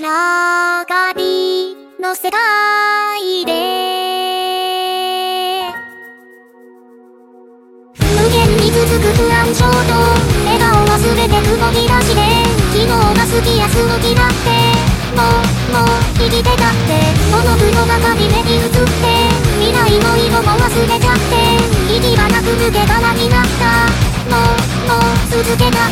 暗がりの世界で無限に続く不安衝動、笑顔は全て曇り出しで、昨日が好きやすの気だって、もう生きてたって、モノクロが紙目に映って、未来の色も忘れちゃって、息がなく抜け殻になった、もう続けたって、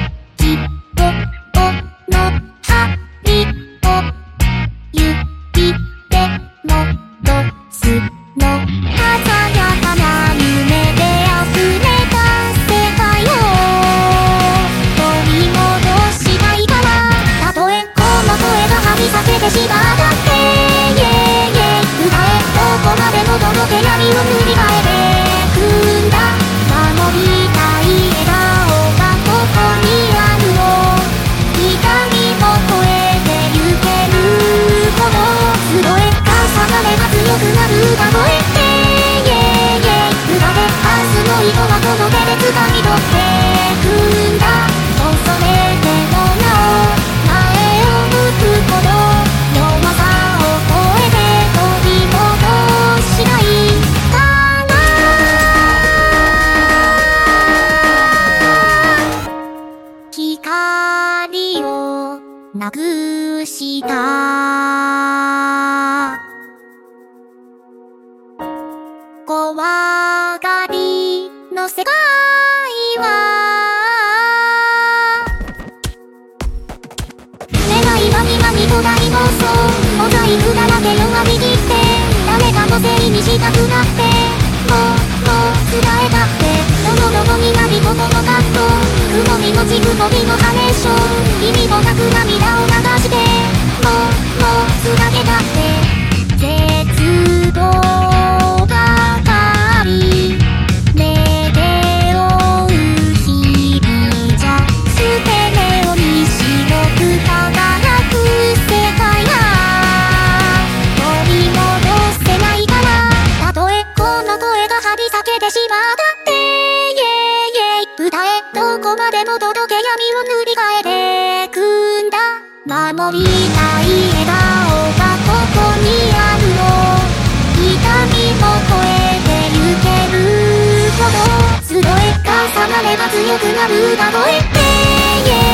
希望の針を指で戻すの、鮮やかな夢で溢れた世界を取り戻したいから、たとえこの声が張り裂けてしまったって、歌えどこまでも届け闇を塗り替えてくんだ、守りたい笑顔がここにあるの、光も超えてゆけるほど、集え重ねが強くなる歌声って、歌で明日の色はこの手で掴み取ってくんだ、恐れてもなお前を向くほど、弱さを超えて取り戻したいから、光をなくした怖がりの世界は、願いは苦みと大暴走、モザイクだらけ弱火切って、誰かのせいにしたくなって、もう伝えたって、どのになりここのカット、曇りのち曇りのハレーション、意味もなく涙を流して、もうつなげたって、絶望ばかり目で追う日々じゃ、捨て目をに白く輝く世界が取り戻せないから、たとえこの声が張り裂けてしまったって、歌えどこまでも届け闇を塗り替えてくんだ、守りたい笑顔がここにあるの、痛みも超えてゆけるほど、集え重なれば強くなる歌声って、